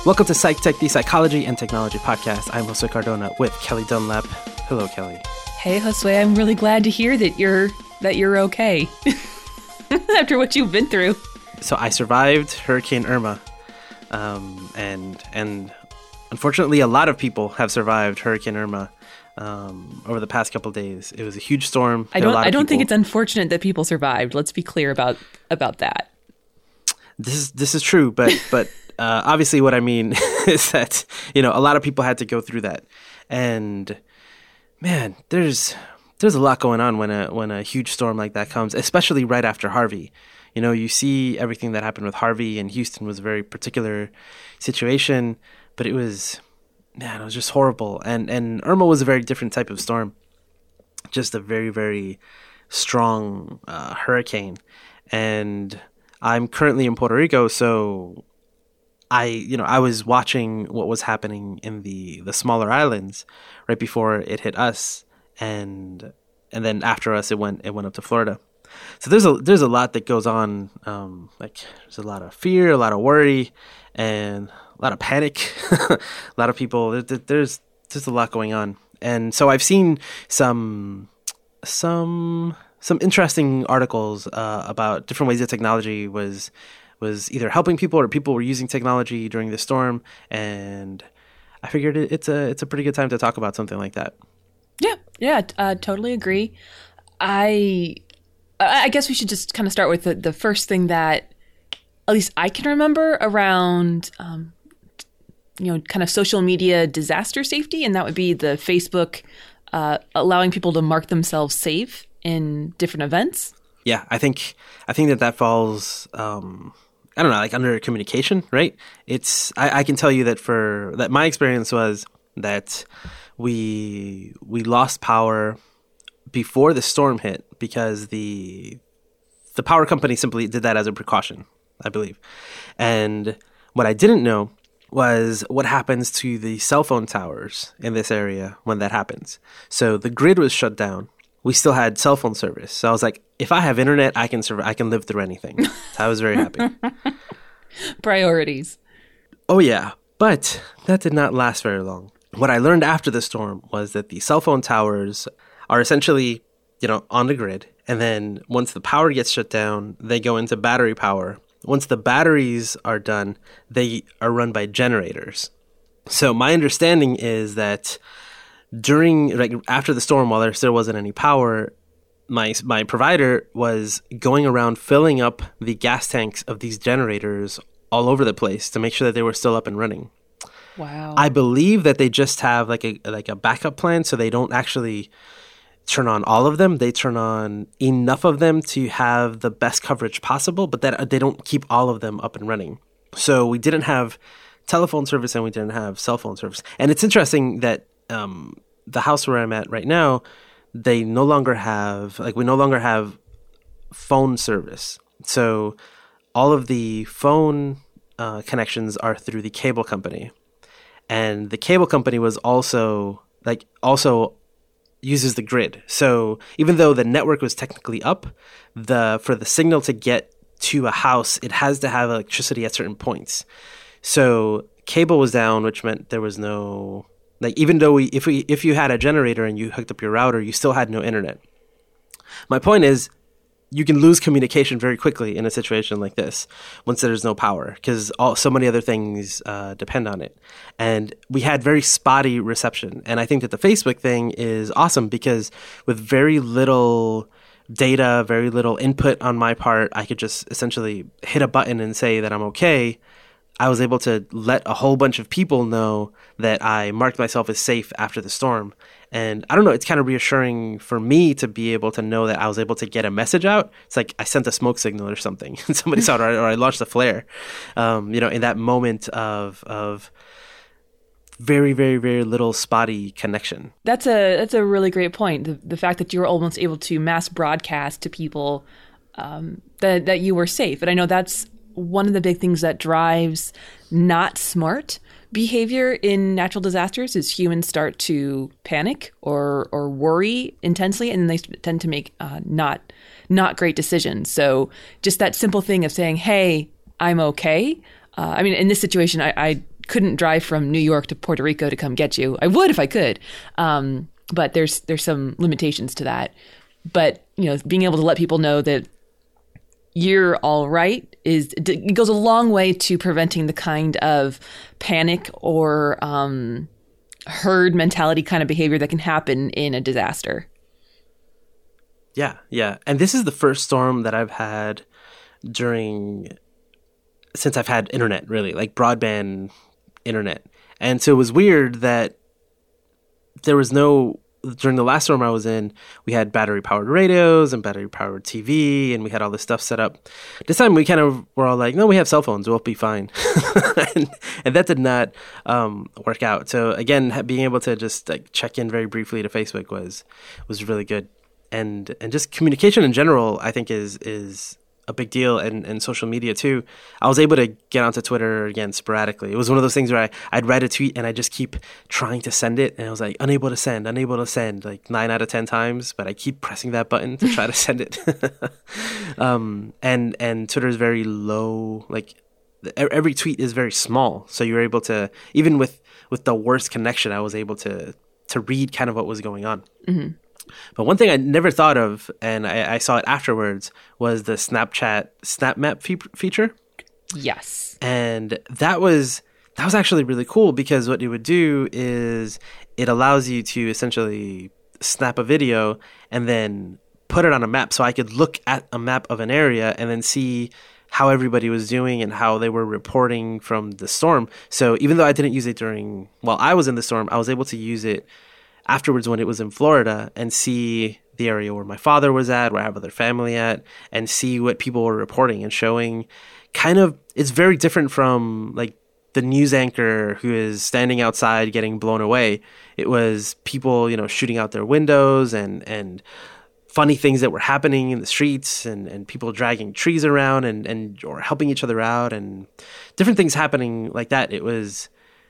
Welcome to Psych Tech, the Psychology and Technology Podcast. I'm Josue Cardona with Kelly Dunlap. Hello, Kelly. Hey, Josue. I'm really glad to hear that you're okay after what you've been through. So I survived Hurricane Irma, and unfortunately, a lot of people have survived Hurricane Irma over the past couple of days. It was a huge storm. I don't think it's unfortunate that people survived. Let's be clear about that. This is true, but obviously what I mean is that, a lot of people had to go through that. And man, there's a lot going on when a huge storm like that comes, especially right after Harvey. You see everything that happened with Harvey, and Houston was a very particular situation, but it was just horrible. And Irma was a very different type of storm, just a very, very strong hurricane. And I'm currently in Puerto Rico, so I was watching what was happening in the smaller islands right before it hit us, and then after us it went up to Florida. So there's a lot that goes on. There's a lot of fear, a lot of worry, and a lot of panic. A lot of people. There's a lot going on, and so I've seen some interesting articles about different ways that technology was either helping people or people were using technology during the storm, and I figured it's a pretty good time to talk about something like that. Yeah, totally agree. I guess we should just kind of start with the first thing that at least I can remember around, kind of social media disaster safety, and that would be the Facebook allowing people to mark themselves safe in different events. Yeah, I think that falls, I don't know, like under communication, right? I can tell you that my experience was that we lost power before the storm hit because the power company simply did that as a precaution, I believe. And what I didn't know was what happens to the cell phone towers in this area when that happens. So the grid was shut down. We still had cell phone service. So I was like, if I have internet, I can live through anything. So I was very happy. Priorities. Oh, yeah. But that did not last very long. What I learned after the storm was that the cell phone towers are essentially, on the grid. And then once the power gets shut down, they go into battery power. Once the batteries are done, they are run by generators. So my understanding is that after the storm, while there still wasn't any power, my provider was going around filling up the gas tanks of these generators all over the place to make sure that they were still up and running. Wow. I believe that they just have like a backup plan, so they don't actually turn on all of them. They turn on enough of them to have the best coverage possible, but that they don't keep all of them up and running. So we didn't have telephone service and we didn't have cell phone service. And it's interesting that the house where I'm at right now, we no longer have phone service. So all of the phone connections are through the cable company. And the cable company was also uses the grid. So even though the network was technically up, for the signal to get to a house, it has to have electricity at certain points. So cable was down, which meant there was no, even though if you had a generator and you hooked up your router, you still had no internet. My point is, you can lose communication very quickly in a situation like this once there's no power, because so many other things depend on it. And we had very spotty reception. And I think that the Facebook thing is awesome because with very little data, very little input on my part, I could just essentially hit a button and say that I'm okay. I was able to let a whole bunch of people know that I marked myself as safe after the storm. And I don't know, it's kind of reassuring for me to be able to know that I was able to get a message out. It's like I sent a smoke signal or something and somebody saw it, or I launched a flare, in that moment of very, very, very little spotty connection. That's a really great point. The fact that you were almost able to mass broadcast to people that you were safe. And I know that's one of the big things that drives not smart behavior in natural disasters is humans start to panic or worry intensely, and they tend to make not great decisions. So just that simple thing of saying, "Hey, I'm okay." In this situation, I couldn't drive from New York to Puerto Rico to come get you. I would if I could. But there's some limitations to that. But, being able to let people know that you're all right it goes a long way to preventing the kind of panic or herd mentality kind of behavior that can happen in a disaster. Yeah. And this is the first storm that I've had since I've had internet, really, like broadband internet. And so it was weird that there was during the last storm I was in, we had battery-powered radios and battery-powered TV, and we had all this stuff set up. This time we kind of were all like, no, we have cell phones, we'll be fine. and that did not work out. So again, being able to just like check in very briefly to Facebook was really good. And just communication in general, I think is a big deal, and social media too. I was able to get onto Twitter again sporadically. It was one of those things where I'd write a tweet and I just keep trying to send it, and I was like unable to send, like 9 out of 10 times, but I keep pressing that button to try to send it. And Twitter is very low, like every tweet is very small, so you're able to, even with the worst connection, I was able to read kind of what was going on. Mm-hmm. But one thing I never thought of, and I saw it afterwards, was the Snapchat Snap Map feature. Yes. And that was actually really cool, because what it would do is it allows you to essentially snap a video and then put it on a map. So I could look at a map of an area and then see how everybody was doing and how they were reporting from the storm. So even though I didn't use it while I was in the storm, I was able to use it afterwards when it was in Florida and see the area where my father was at, where I have other family at, and see what people were reporting and showing. Kind of, it's very different from like the news anchor who is standing outside getting blown away. It was people, shooting out their windows and funny things that were happening in the streets, and people dragging trees around and or helping each other out, and different things happening like that. It was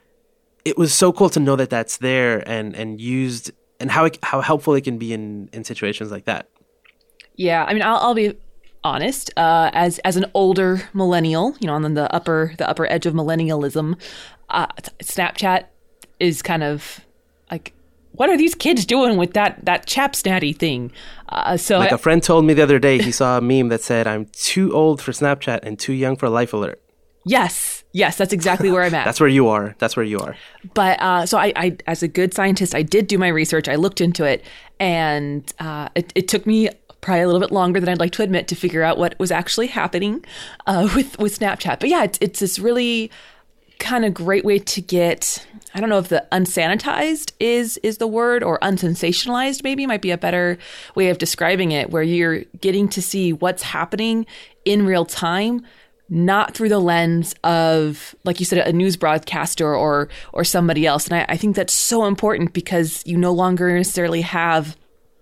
so cool to know that that's there and used, and how helpful it can be in situations like that. Yeah, I mean, I'll be honest. As an older millennial, on the upper edge of millennialism, Snapchat is kind of like, what are these kids doing with that Chapsnatty thing? So a friend told me the other day, he saw a meme that said, "I'm too old for Snapchat and too young for Life Alert." Yes, that's exactly where I'm at. That's where you are. But so I, as a good scientist, I did do my research. I looked into it, and it took me probably a little bit longer than I'd like to admit to figure out what was actually happening with Snapchat. But yeah, it's this really kind of great way to get, I don't know if the unsanitized is the word, or unsensationalized maybe might be a better way of describing it, where you're getting to see what's happening in real time, not through the lens of, like you said, a news broadcaster or somebody else. And I think that's so important, because you no longer necessarily have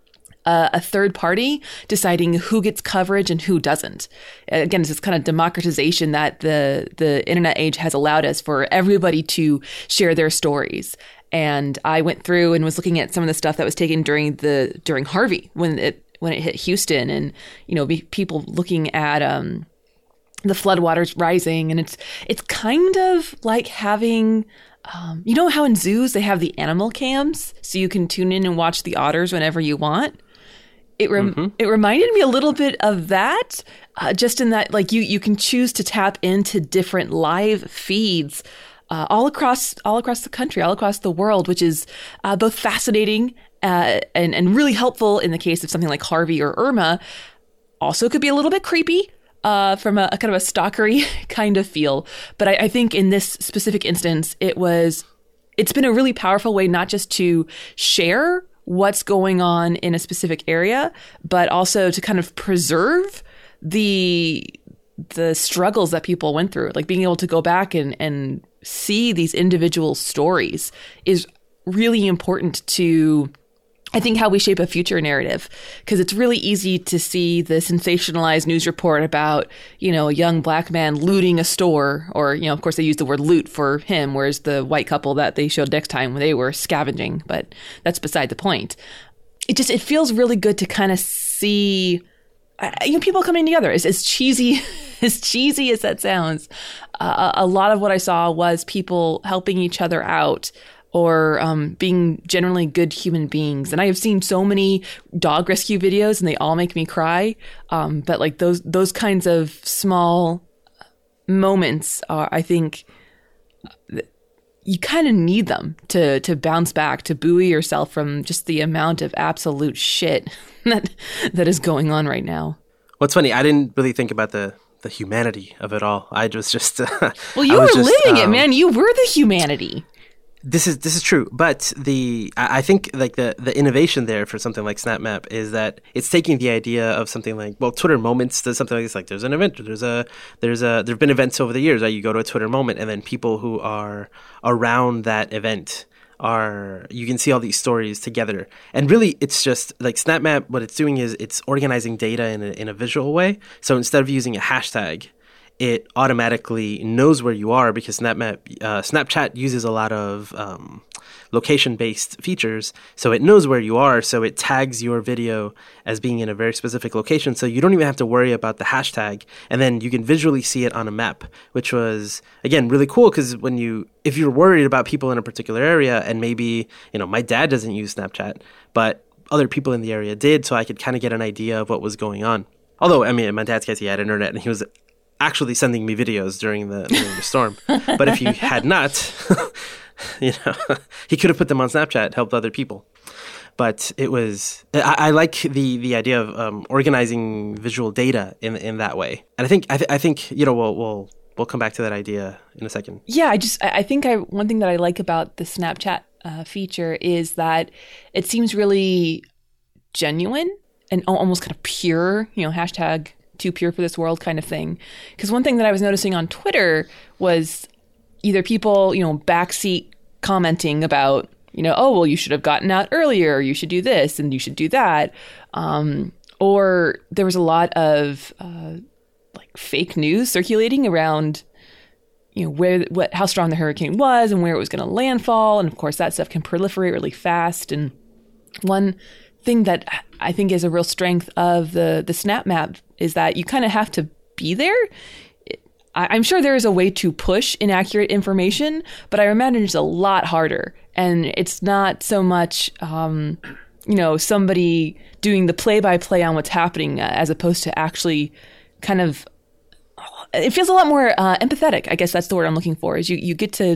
a third party deciding who gets coverage and who doesn't. Again, it's this kind of democratization that the internet age has allowed us, for everybody to share their stories. And I went through and was looking at some of the stuff that was taken during Harvey, when it hit Houston, and people looking at the floodwaters rising, and it's kind of like having, how in zoos they have the animal cams, so you can tune in and watch the otters whenever you want. It reminded me a little bit of that, just in that, like, you can choose to tap into different live feeds all across the country, all across the world, which is both fascinating and really helpful in the case of something like Harvey or Irma. Also could be a little bit creepy from a kind of a stalkery kind of feel. But I think in this specific instance, it's been a really powerful way not just to share what's going on in a specific area, but also to kind of preserve the struggles that people went through. Like, being able to go back and see these individual stories is really important to, I think, how we shape a future narrative, because it's really easy to see the sensationalized news report about, a young black man looting a store, or, of course they use the word loot for him, whereas the white couple that they showed next time, they were scavenging, but that's beside the point. It feels really good to kind of see, people coming together. As cheesy as cheesy as that sounds, a lot of what I saw was people helping each other out or being generally good human beings. And I have seen so many dog rescue videos and they all make me cry. But like those kinds of small moments are, I think, you kind of need them to bounce back, to buoy yourself from just the amount of absolute shit that is going on right now. What's funny, I didn't really think about the humanity of it all. I was just well, you were living it, man. You were the humanity. This is true, but I think like the innovation there for something like SnapMap is that it's taking the idea of something like, well, Twitter Moments does something like this. Like there's an event, there've been events over the years, right? You go to a Twitter moment, and then people who are around that event you can see all these stories together. And really, it's just like SnapMap. What it's doing is it's organizing data in a visual way. So instead of using a hashtag, it automatically knows where you are because Snapchat uses a lot of location-based features. So it knows where you are. So it tags your video as being in a very specific location. So you don't even have to worry about the hashtag. And then you can visually see it on a map, which was, again, really cool because if you're worried about people in a particular area and maybe, my dad doesn't use Snapchat, but other people in the area did. So I could kind of get an idea of what was going on. Although, I mean, in my dad's case, he had internet and he was actually sending me videos during the storm. But if he had not, he could have put them on Snapchat, helped other people. But it was, I like the idea of organizing visual data in that way. And I think we'll come back to that idea in a second. Yeah, I think one thing that I like about the Snapchat feature is that it seems really genuine and almost kind of pure, hashtag too pure for this world kind of thing. Because one thing that I was noticing on Twitter was either people, backseat commenting about, oh, well, you should have gotten out earlier, you should do this and you should do that. Or there was a lot of like fake news circulating around, how strong the hurricane was and where it was going to landfall. And of course, that stuff can proliferate really fast. And one thing that I think is a real strength of the SnapMap is that you kind of have to be there. I'm sure there is a way to push inaccurate information, but I imagine it's a lot harder. And it's not so much, somebody doing the play-by-play on what's happening as opposed to actually kind of, it feels a lot more empathetic. I guess that's the word I'm looking for, is you get to,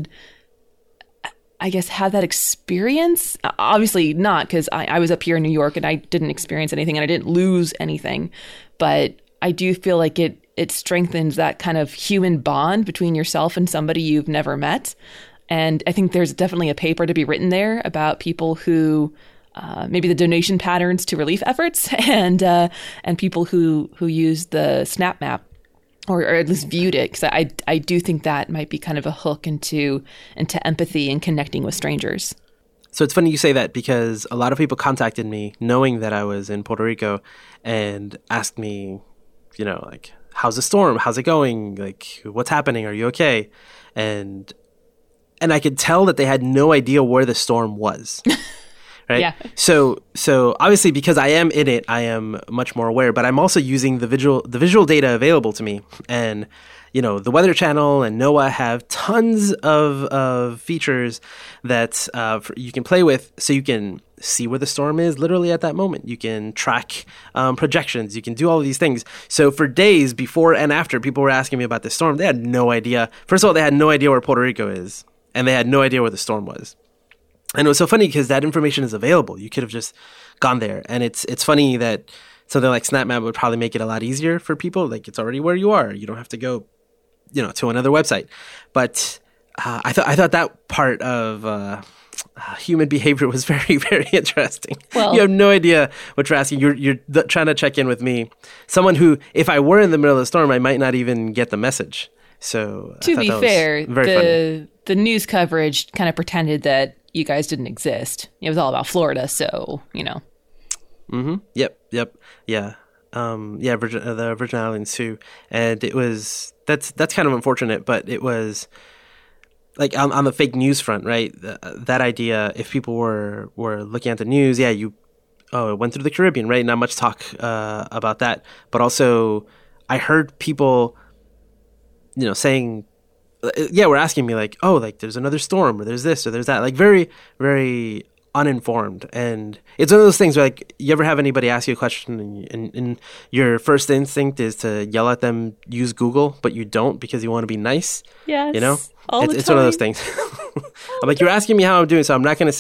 I guess, have that experience. Obviously not, because I was up here in New York and I didn't experience anything and I didn't lose anything. But I do feel like it strengthens that kind of human bond between yourself and somebody you've never met. And I think there's definitely a paper to be written there about people who maybe the donation patterns to relief efforts and people who use the SnapMap. Or at least viewed it, because I do think that might be kind of a hook into empathy and connecting with strangers. So it's funny you say that because a lot of people contacted me knowing that I was in Puerto Rico and asked me, like, how's the storm? How's it going? Like, what's happening? Are you okay? And I could tell that they had no idea where the storm was. Right. Yeah. So obviously, because I am in it, I am much more aware. But I'm also using the visual data available to me, and the Weather Channel and NOAA have tons of features that you can play with, so you can see where the storm is literally at that moment. You can track projections. You can do all of these things. So for days before and after, people were asking me about the storm. They had no idea. First of all, they had no idea where Puerto Rico is, and they had no idea where the storm was. And it was so funny because that information is available. You could have just gone there. And it's funny that something like SnapMap would probably make it a lot easier for people. Like, it's already where you are. You don't have to go, to another website. But I thought that part of human behavior was very, very interesting. Well, you have no idea what you're asking. You're trying to check in with me. Someone who, if I were in the middle of the storm, I might not even get the message. So to be fair, the news coverage kind of pretended that you guys didn't exist. It was all about Florida, so Mm-hmm. Yep. Yeah. The Virgin Islands too, and that's kind of unfortunate. But it was like on the fake news front, right? That idea, if people were looking at the news, it went through the Caribbean, right? Not much talk about that, but also I heard people saying, yeah, we're asking me like, oh, like there's another storm or there's this or there's that, like very, very uninformed. And it's one of those things where like you ever have anybody ask you a question and your first instinct is to yell at them, use Google, but you don't because you want to be nice. Yes. It's one of those things. I'm like, you're asking me how I'm doing, so I'm not gonna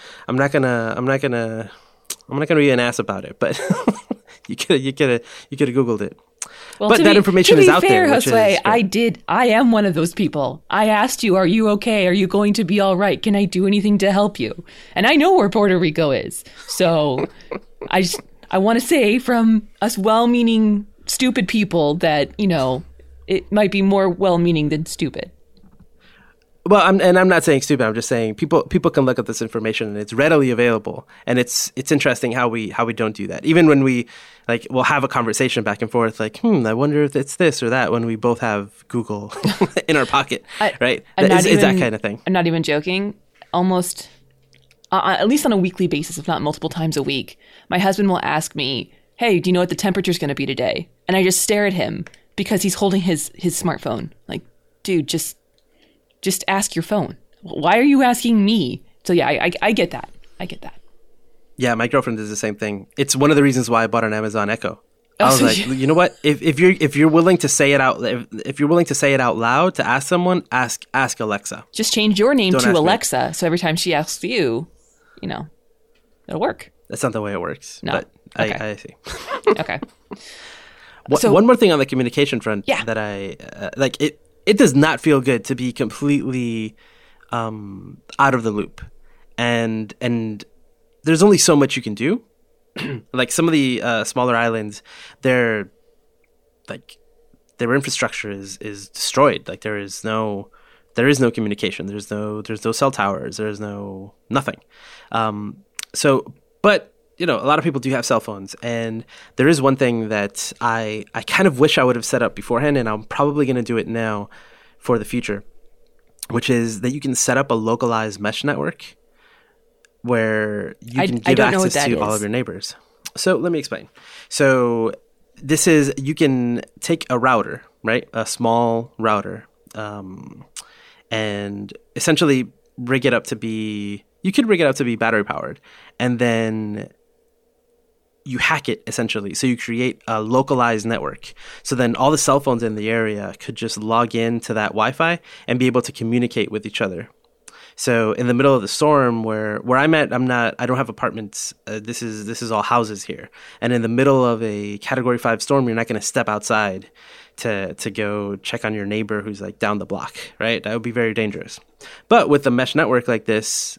be an ass about it, but you could have Googled it. Well, but that information is out there. Josue, I am one of those people. I asked you, are you okay? Are you going to be all right? Can I do anything to help you? And I know where Puerto Rico is. So I want to say from us well-meaning, stupid people that, it might be more well-meaning than stupid. Well, I'm not saying stupid. I'm just saying people can look at this information and it's readily available. And it's interesting how we don't do that. Even when we'll have a conversation back and forth, like, I wonder if it's this or that, when we both have Google in our pocket, right? It's that kind of thing. I'm not even joking. Almost, at least on a weekly basis, if not multiple times a week, my husband will ask me, "Hey, do you know what the temperature is going to be today?" And I just stare at him because he's holding his smartphone. Like, dude, just ask your phone. Why are you asking me? So yeah, I get that. Yeah, my girlfriend does the same thing. It's one of the reasons why I bought an Amazon Echo. I was like, you know what? If you're willing to say it out, if you're willing to say it out loud to ask someone, ask Alexa. Just change your name to Alexa, so every time she asks you, it'll work. That's not the way it works. No. But okay. I see. Okay. One more thing on the communication front yeah. that I like. It does not feel good to be completely out of the loop, and there's only so much you can do. Like some of the smaller islands, their infrastructure is destroyed. Like there is no communication. There's no cell towers. There's nothing. But a lot of people do have cell phones, and there is one thing that I kind of wish I would have set up beforehand, and I'm probably going to do it now for the future, which is that you can set up a localized mesh network where you can give access to all of your neighbors. So let me explain. So this is, you can take a router, right? A small router, and essentially rig it up to be battery powered, and then you hack it essentially. So you create a localized network. So then all the cell phones in the area could just log in to that Wi-Fi and be able to communicate with each other. So in the middle of the storm where I'm at, I don't have apartments. This is all houses here. And in the middle of a Category 5 storm, you're not going to step outside to go check on your neighbor who's like down the block, right? That would be very dangerous. But with a mesh network like this,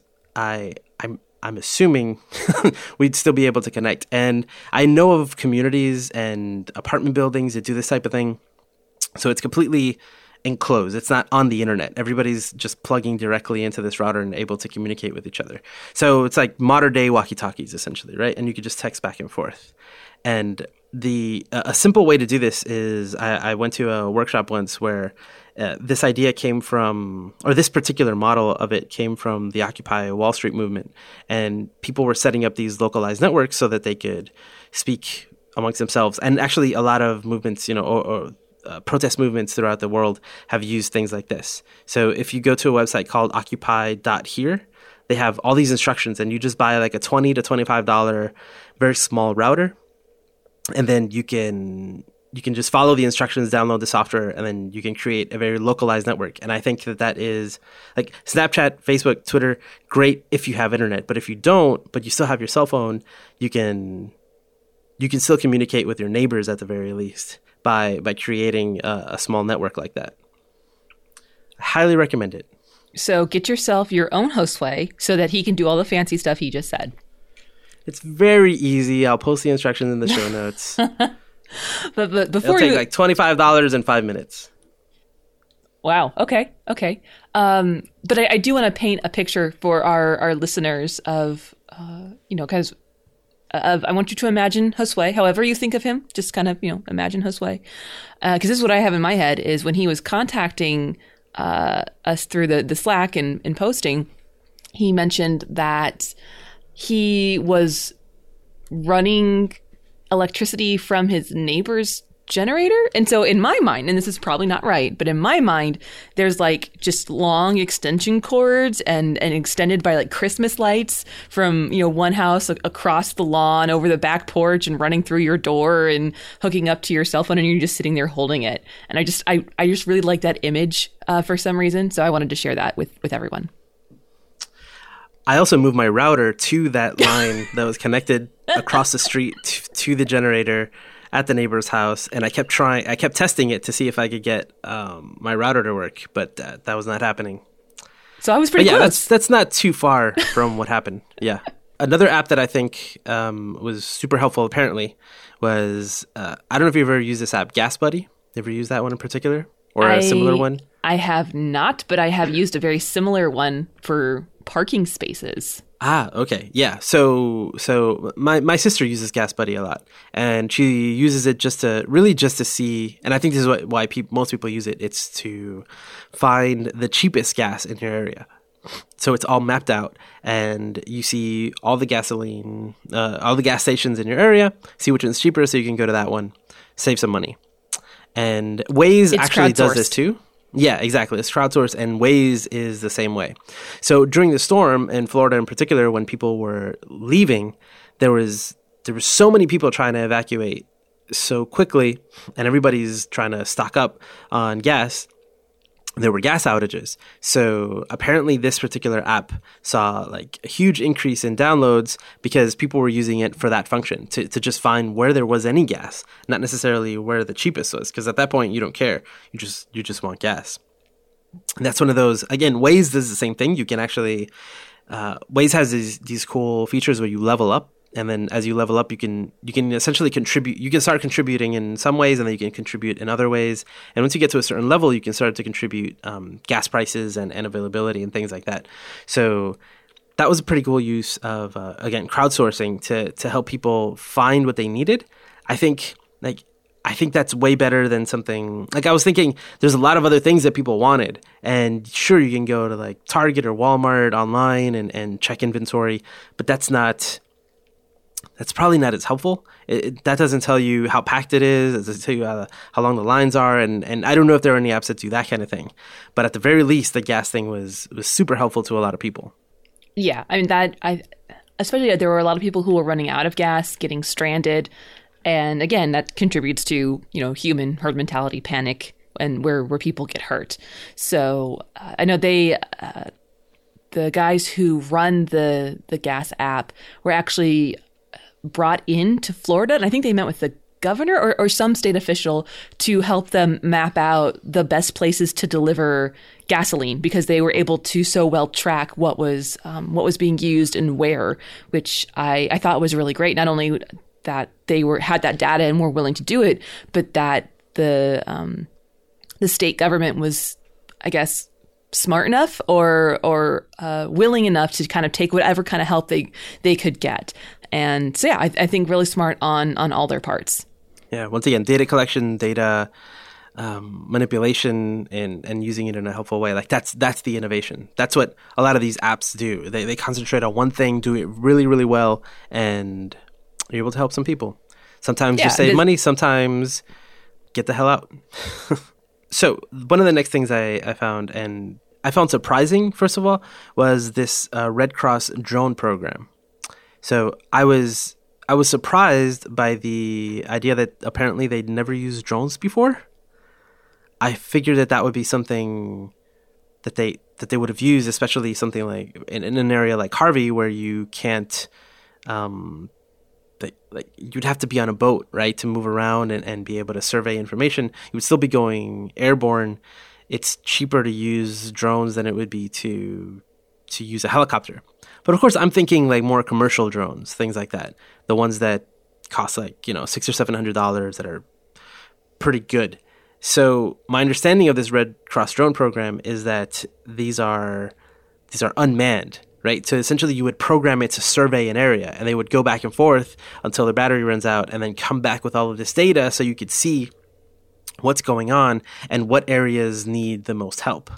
I'm assuming we'd still be able to connect. And I know of communities and apartment buildings that do this type of thing. So it's completely enclosed. It's not on the internet. Everybody's just plugging directly into this router and able to communicate with each other. So it's like modern day walkie-talkies essentially, right? And you could just text back and forth. And a simple way to do this is I went to a workshop once where this idea came from, or this particular model of it came from the Occupy Wall Street movement. And people were setting up these localized networks so that they could speak amongst themselves. And actually a lot of movements, or protest movements throughout the world have used things like this. So if you go to a website called occupy.here, they have all these instructions, and you just buy like a $20 to $25 very small router. And then you can just follow the instructions, download the software, and then you can create a very localized network. And I think that is like Snapchat, Facebook, Twitter, great if you have internet. But if you don't, but you still have your cell phone, you can still communicate with your neighbors at the very least by creating a small network like that. I highly recommend it. So get yourself your own Josue so that he can do all the fancy stuff he just said. It's very easy. I'll post the instructions in the show notes. But before it'll take like $25 in 5 minutes. Wow. Okay. But I do want to paint a picture for our listeners of, because I want you to imagine Josue, however you think of him, just kind of, imagine Josue. Because this is what I have in my head is when he was contacting us through the Slack and posting, he mentioned that he was running electricity from his neighbor's generator. And so in my mind, and this is probably not right, but in my mind, there's like just long extension cords and extended by like Christmas lights from, one house across the lawn over the back porch and running through your door and hooking up to your cell phone, and you're just sitting there holding it. And I just really like that image for some reason. So I wanted to share that with everyone. I also moved my router to that line that was connected across the street to the generator at the neighbor's house, and I kept testing it to see if I could get my router to work, but that was not happening. So I was pretty close. That's not too far from what happened. Yeah. Another app that I think was super helpful apparently was, I don't know if you've ever used this app, Gas Buddy. Ever used that one in particular? Or a similar one? I have not, but I have used a very similar one for parking spaces. Okay. Yeah. So my sister uses Gas Buddy a lot, and she uses it just to see, and I think this is why most people use it. It's to find the cheapest gas in your area. So it's all mapped out, and you see all the gasoline, all the gas stations in your area, see which one's cheaper, so you can go to that one, save some money. And Waze actually does this too. Yeah, exactly. It's crowdsourced, and Waze is the same way. So during the storm in Florida in particular, when people were leaving, there was so many people trying to evacuate so quickly, and everybody's trying to stock up on gas. There were gas outages. So apparently this particular app saw like a huge increase in downloads because people were using it for that function, to just find where there was any gas, not necessarily where the cheapest was, because at that point you don't care. You just want gas. And that's one of those, again, Waze does the same thing. You can actually, Waze has these cool features where you level up. And then as you level up, you can essentially contribute. You can start contributing in some ways, and then you can contribute in other ways. And once you get to a certain level, you can start to contribute gas prices and availability and things like that. So that was a pretty cool use of, again, crowdsourcing to help people find what they needed. I think that's way better than something like, I was thinking there's a lot of other things that people wanted. And sure, you can go to like Target or Walmart online and check inventory, but that's probably not as helpful. That doesn't tell you how packed it is. It doesn't tell you how long the lines are. And I don't know if there are any apps that do that kind of thing. But at the very least, the gas thing was super helpful to a lot of people. Yeah. I mean, especially there were a lot of people who were running out of gas, getting stranded. And again, that contributes to, human herd mentality, panic, and where people get hurt. So I know the guys who run the gas app were actually brought into Florida, and I think they met with the governor or some state official to help them map out the best places to deliver gasoline, because they were able to so well track what was being used and where, which I thought was really great. Not only that they had that data and were willing to do it, but that the state government was, I guess, smart enough or willing enough to kind of take whatever kind of help they could get. And so, yeah, I think really smart on all their parts. Yeah, once again, data collection, data manipulation, and using it in a helpful way. Like that's the innovation. That's what a lot of these apps do. They concentrate on one thing, do it really, really well, and you're able to help some people. Sometimes just save money, sometimes get the hell out. So one of the next things I found, and I found surprising, first of all, was this Red Cross drone program. So I was surprised by the idea that apparently they'd never used drones before. I figured that would be something that they would have used, especially something like in an area like Harvey where you can't, you'd have to be on a boat, right, to move around and be able to survey information. You would still be going airborne. It's cheaper to use drones than it would be to use a helicopter. But of course, I'm thinking like more commercial drones, things like that. The ones that cost like, $600 or $700 that are pretty good. So my understanding of this Red Cross drone program is that these are unmanned, right? So essentially you would program it to survey an area, and they would go back and forth until their battery runs out and then come back with all of this data so you could see what's going on and what areas need the most help.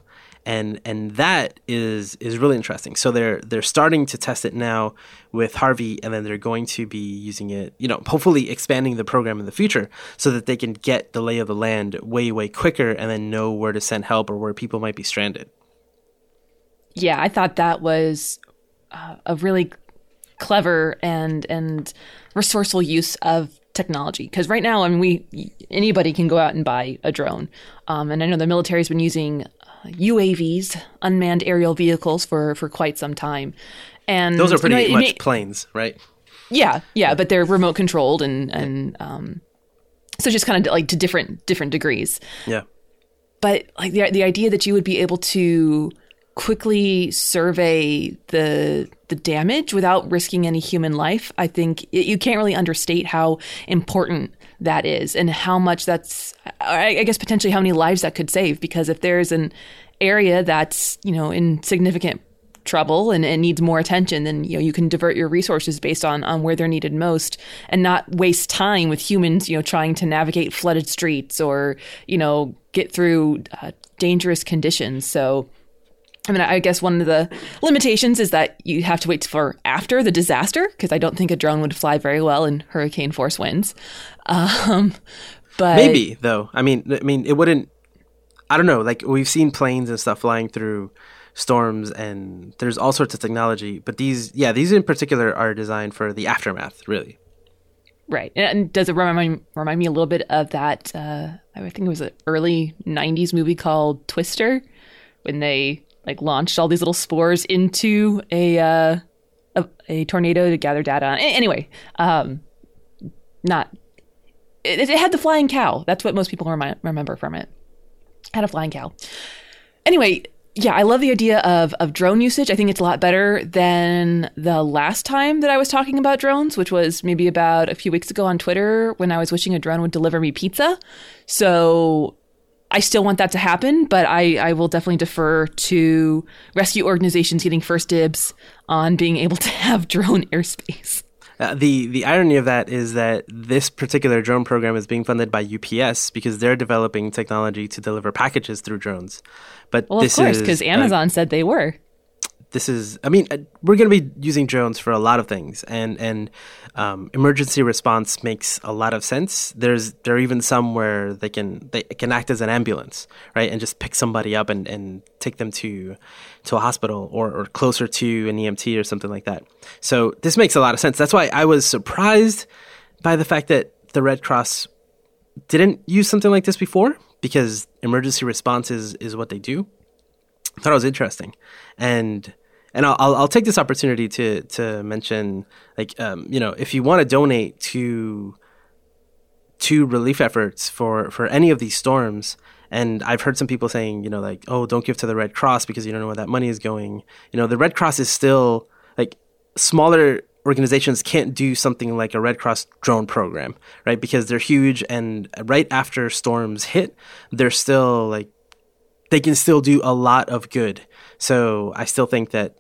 and that is really interesting. So they're starting to test it now with Harvey, and then they're going to be using it, hopefully expanding the program in the future so that they can get the lay of the land way quicker and then know where to send help or where people might be stranded. Yeah, I thought that was a really clever and resourceful use of technology, because right now, I mean, anybody can go out and buy a drone, and I know the military's been using UAVs, unmanned aerial vehicles, for quite some time, and those are pretty much planes, right? Yeah, but they're remote controlled and so just kind of like to different degrees. Yeah, but like the idea that you would be able to quickly survey the damage without risking any human life, I think you can't really understate how important that is and how much that's, I guess, potentially how many lives that could save. Because if there's an area that's, in significant trouble and it needs more attention, then, you can divert your resources based on where they're needed most and not waste time with humans, trying to navigate flooded streets or, get through dangerous conditions. So, I mean, I guess one of the limitations is that you have to wait for after the disaster, because I don't think a drone would fly very well in hurricane force winds. But maybe though. I mean, it wouldn't. I don't know. Like, we've seen planes and stuff flying through storms, and there's all sorts of technology. But these in particular are designed for the aftermath, really. Right. And does it remind me a little bit of that? I think it was an early '90s movie called Twister, when they launched all these little spores into a tornado to gather data on. Anyway, it had the flying cow. That's what most people remember from it. Had a flying cow. Anyway, yeah, I love the idea of drone usage. I think it's a lot better than the last time that I was talking about drones, which was maybe about a few weeks ago on Twitter when I was wishing a drone would deliver me pizza. So I still want that to happen, but I will definitely defer to rescue organizations getting first dibs on being able to have drone airspace. The irony of that is that this particular drone program is being funded by UPS because they're developing technology to deliver packages through drones. But of course, because Amazon said they were. We're going to be using drones for a lot of things, and emergency response makes a lot of sense. There are even some where they can act as an ambulance, right, and just pick somebody up and take them to a hospital or closer to an EMT or something like that. So this makes a lot of sense. That's why I was surprised by the fact that the Red Cross didn't use something like this before, because emergency response is what they do. I thought it was interesting, and I'll take this opportunity to mention, if you want to donate to relief efforts for any of these storms, and I've heard some people saying, oh, don't give to the Red Cross because you don't know where that money is going. The Red Cross is still, smaller organizations can't do something like a Red Cross drone program, right? Because they're huge, and right after storms hit, they're still they can still do a lot of good. So I still think that,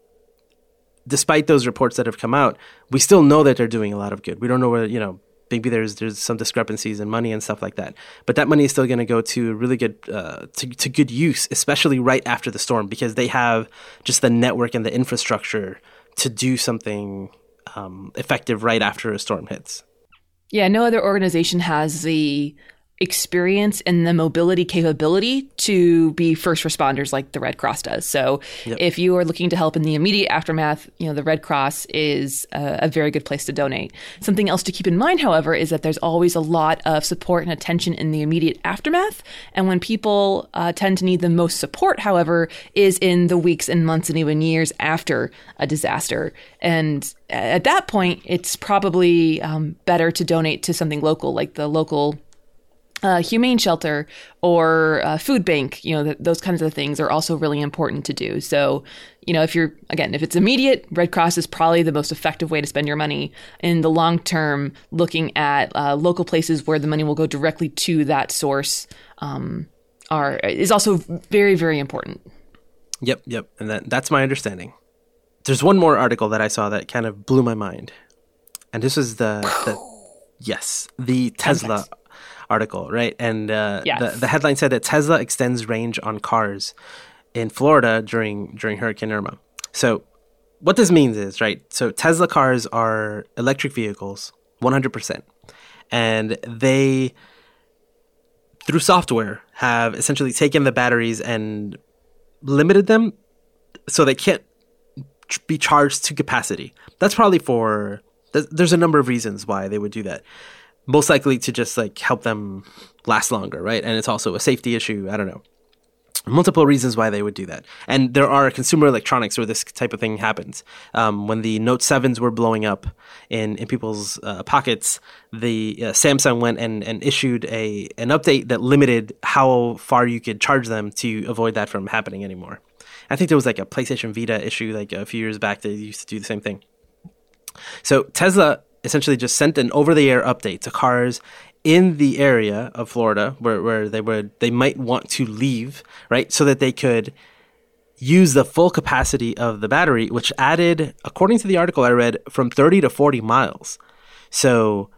despite those reports that have come out, we still know that they're doing a lot of good. We don't know where, maybe there's some discrepancies in money and stuff like that. But that money is still going to go to really good, to good use, especially right after the storm, because they have just the network and the infrastructure to do something effective right after a storm hits. Yeah, no other organization has the experience and the mobility capability to be first responders like the Red Cross does. So if you are looking to help in the immediate aftermath, the Red Cross is a very good place to donate. Something else to keep in mind, however, is that there's always a lot of support and attention in the immediate aftermath. And when people tend to need the most support, however, is in the weeks and months and even years after a disaster. And at that point, it's probably better to donate to something local, like the local humane shelter or food bank. Those kinds of things are also really important to do. So, if it's immediate, Red Cross is probably the most effective way to spend your money. In the long term, looking at local places where the money will go directly to that source is also very, very important. Yep. And that's my understanding. There's one more article that I saw that kind of blew my mind. And this is the Tesla article, right? And yes. the headline said that Tesla extends range on cars in Florida during Hurricane Irma. So what this means is, right, so Tesla cars are electric vehicles, 100%. And they, through software, have essentially taken the batteries and limited them so they can't be charged to capacity. That's probably there's a number of reasons why they would do that. Most likely to just like help them last longer, right? And it's also a safety issue. I don't know. Multiple reasons why they would do that. And there are consumer electronics where this type of thing happens. When the Note 7s were blowing up in people's pockets, the Samsung went and issued an update that limited how far you could charge them to avoid that from happening anymore. I think there was like a PlayStation Vita issue like a few years back that used to do the same thing. So Tesla essentially just sent an over-the-air update to cars in the area of Florida where they might want to leave, right? So that they could use the full capacity of the battery, which added, according to the article I read, from 30 to 40 miles. So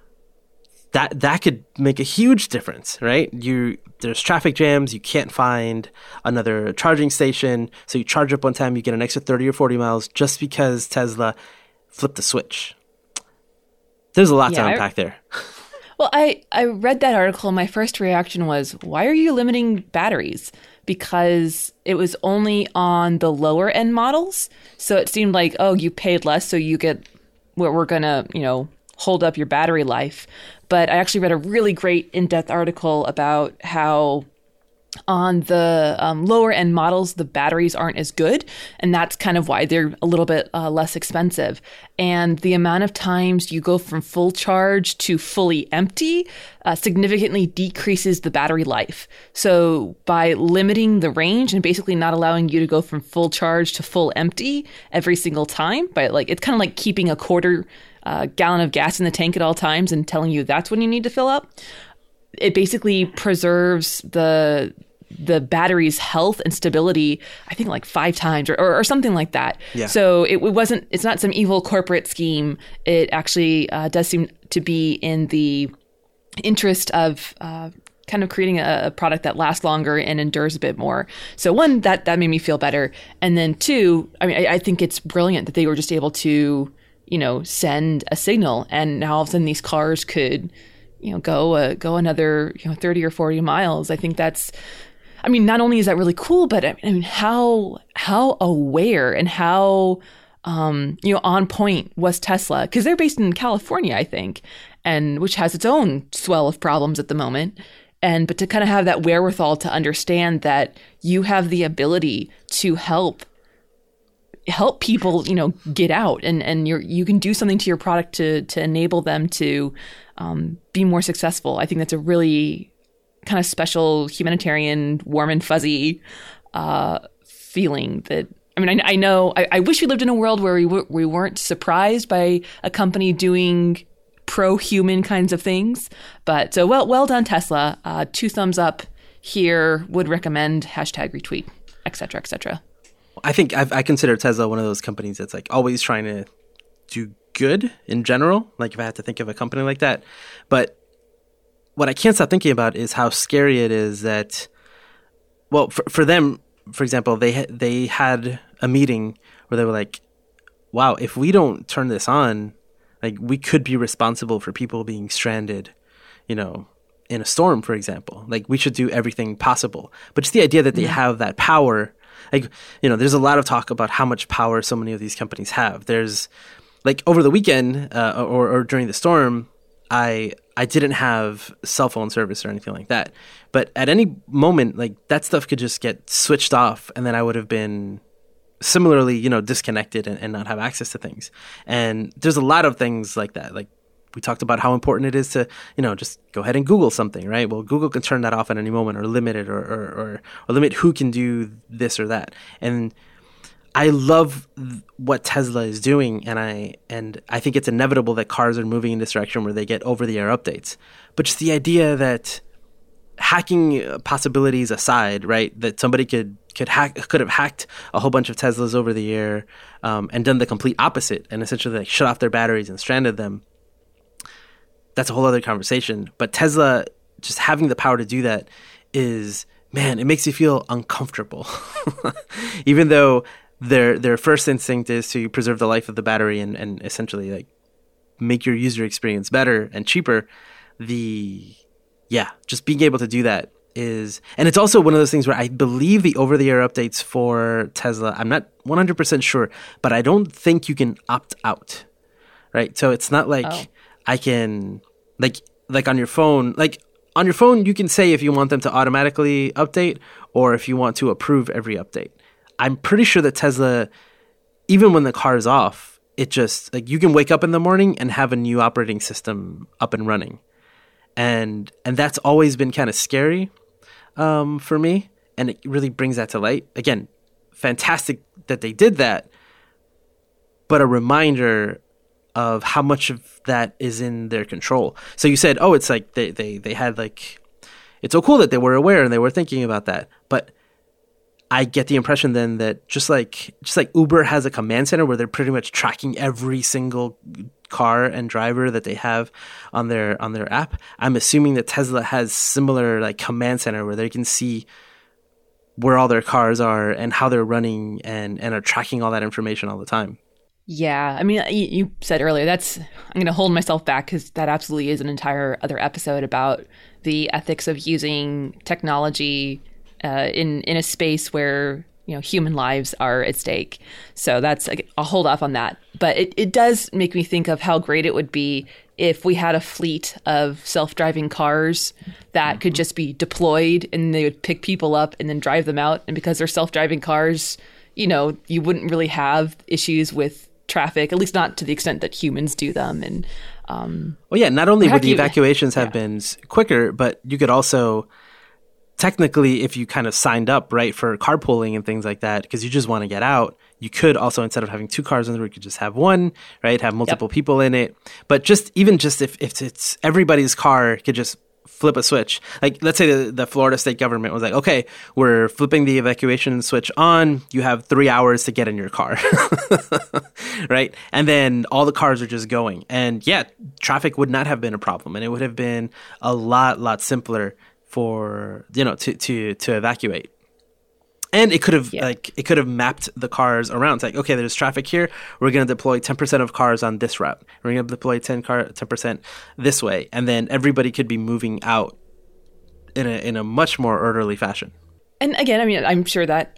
that could make a huge difference, right? There's traffic jams, you can't find another charging station, so you charge up one time, you get an extra 30 or 40 miles just because Tesla flipped the switch. There's a lot to unpack there. Well, I read that article and my first reaction was, why are you limiting batteries? Because it was only on the lower end models. So it seemed like, oh, you paid less, so you get what we're going to, hold up your battery life. But I actually read a really great in-depth article about how on the lower end models, the batteries aren't as good. And that's kind of why they're a little bit less expensive. And the amount of times you go from full charge to fully empty significantly decreases the battery life. So by limiting the range and basically not allowing you to go from full charge to full empty every single time, it's kind of like keeping a quarter gallon of gas in the tank at all times and telling you that's when you need to fill up. It basically preserves the battery's health and stability, I think like 5 times or something like that. Yeah. So it's not some evil corporate scheme. It actually does seem to be in the interest of kind of creating a product that lasts longer and endures a bit more. So one, that made me feel better. And then two, I think it's brilliant that they were just able to, send a signal, and now all of a sudden these cars could go another 30 or 40 miles. I think that's, not only is that really cool, but how aware and how on point was Tesla, because they're based in California, I think, and which has its own swell of problems at the moment. But to kind of have that wherewithal to understand that you have the ability to help people, get out and you can do something to your product to enable them to be more successful. I think that's a really kind of special humanitarian, warm and fuzzy feeling that, I know, I wish we lived in a world where we weren't surprised by a company doing pro-human kinds of things. But so well done, Tesla. 2 thumbs up here, would recommend, #retweet, etc., etc. I think I consider Tesla one of those companies that's like always trying to do good in general. Like if I had to think of a company like that. But what I can't stop thinking about is how scary it is that, well, for them, for example, they had a meeting where they were like, wow, if we don't turn this on, like we could be responsible for people being stranded, in a storm, for example. Like we should do everything possible. But just the idea that they have that power, like, there's a lot of talk about how much power so many of these companies have. There's like over the weekend or during the storm, I didn't have cell phone service or anything like that. But at any moment, like that stuff could just get switched off, and then I would have been similarly, disconnected and not have access to things. And there's a lot of things like that. Like we talked about how important it is to, just go ahead and Google something, right? Well, Google can turn that off at any moment or limit it or limit who can do this or that. And I love what Tesla is doing, and I think it's inevitable that cars are moving in this direction where they get over-the-air updates. But just the idea that hacking possibilities aside, right, that somebody could have hacked a whole bunch of Teslas over the air and done the complete opposite and essentially like shut off their batteries and stranded them, that's a whole other conversation. But Tesla just having the power to do that is man, it makes you feel uncomfortable. Even though their first instinct is to preserve the life of the battery and essentially like make your user experience better and cheaper, just being able to do that is, and it's also one of those things where I believe the over-the-air updates for Tesla, I'm not 100% sure, but I don't think you can opt out, right? So it's not like I can, like on your phone, you can say if you want them to automatically update or if you want to approve every update. I'm pretty sure that Tesla, even when the car is off, it just, like, you can wake up in the morning and have a new operating system up and running. And that's always been kind of scary for me. And it really brings that to light. Again, fantastic that they did that, but a reminder of how much of that is in their control. So you said, it's like they had like, it's so cool that they were aware and they were thinking about that. But I get the impression then that just like Uber has a command center where they're pretty much tracking every single car and driver that they have on their app. I'm assuming that Tesla has similar like command center where they can see where all their cars are and how they're running and are tracking all that information all the time. Yeah. I mean, you said earlier, I'm going to hold myself back because that absolutely is an entire other episode about the ethics of using technology in a space where, human lives are at stake. So I'll hold off on that. But it does make me think of how great it would be if we had a fleet of self-driving cars that could just be deployed and they would pick people up and then drive them out. And because they're self-driving cars, you wouldn't really have issues with traffic, at least not to the extent that humans do them. And not only would the evacuations have been quicker, but you could also, technically, if you kind of signed up, right, for carpooling and things like that, because you just want to get out, you could also, instead of having two cars in the road, you could just have one, right, have multiple people in it. But just if it's everybody's car could just flip a switch. Like, let's say the Florida state government was like, okay, we're flipping the evacuation switch on. You have 3 hours to get in your car, right? And then all the cars are just going. And traffic would not have been a problem. And it would have been a lot simpler for, to evacuate. And it could have mapped the cars around. It's like, okay, there's traffic here. We're going to deploy 10% of cars on this route. We're going to deploy 10% this way. And then everybody could be moving out in a much more orderly fashion. And again, I mean, I'm sure that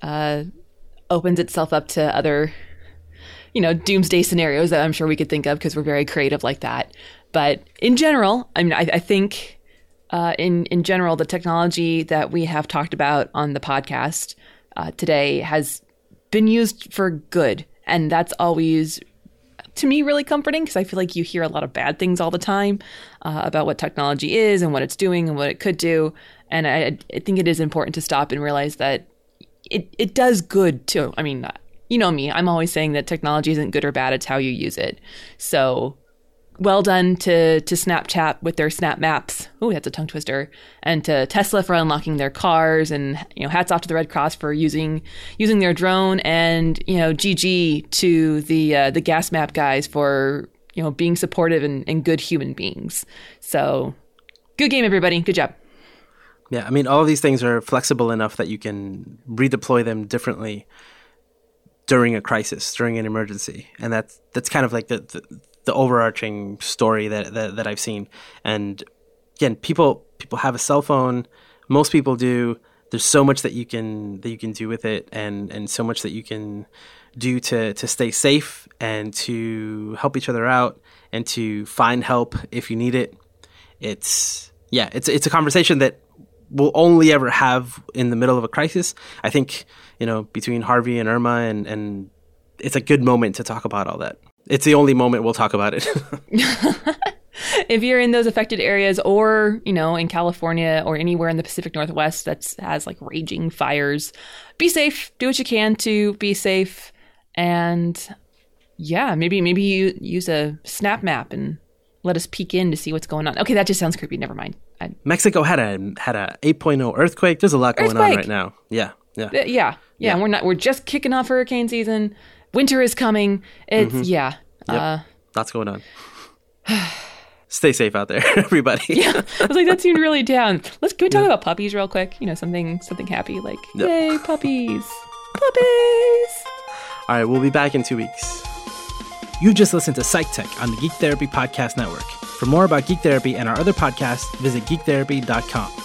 opens itself up to other, doomsday scenarios that I'm sure we could think of because we're very creative like that. But in general, I mean, I think in general, the technology that we have talked about on the podcast today has been used for good. And that's always, to me, really comforting because I feel like you hear a lot of bad things all the time about what technology is and what it's doing and what it could do. And I think it is important to stop and realize that it does good too. I mean, you know me, I'm always saying that technology isn't good or bad. It's how you use it. So well done to Snapchat with their Snap Maps. Oh, that's a tongue twister. And to Tesla for unlocking their cars, and hats off to the Red Cross for using their drone, and GG to the Gas Map guys for being supportive and good human beings. So good game, everybody. Good job. Yeah, I mean, all of these things are flexible enough that you can redeploy them differently during a crisis, during an emergency, and that's kind of like the overarching story that I've seen. And again, people have a cell phone. Most people do. There's so much that you can do with it, and so much that you can do to stay safe and to help each other out and to find help if you need it. It's a conversation that we'll only ever have in the middle of a crisis. I think, between Harvey and Irma, and it's a good moment to talk about all that. It's the only moment we'll talk about it. If you're in those affected areas, or, in California or anywhere in the Pacific Northwest that has like raging fires, be safe. Do what you can to be safe. And maybe you use a Snap Map and let us peek in to see what's going on. Okay, that just sounds creepy. Never mind. Mexico had a 8.0 earthquake. There's a lot going on right now. Yeah. We're just kicking off hurricane season. Winter is coming. It's Lots going on. Stay safe out there, everybody. Yeah, I was like, that seemed really down. Can we talk about puppies real quick? Something happy, like, yay, puppies. Puppies! All right, we'll be back in 2 weeks. You just listened to Psych Tech on the Geek Therapy Podcast Network. For more about Geek Therapy and our other podcasts, visit geektherapy.com.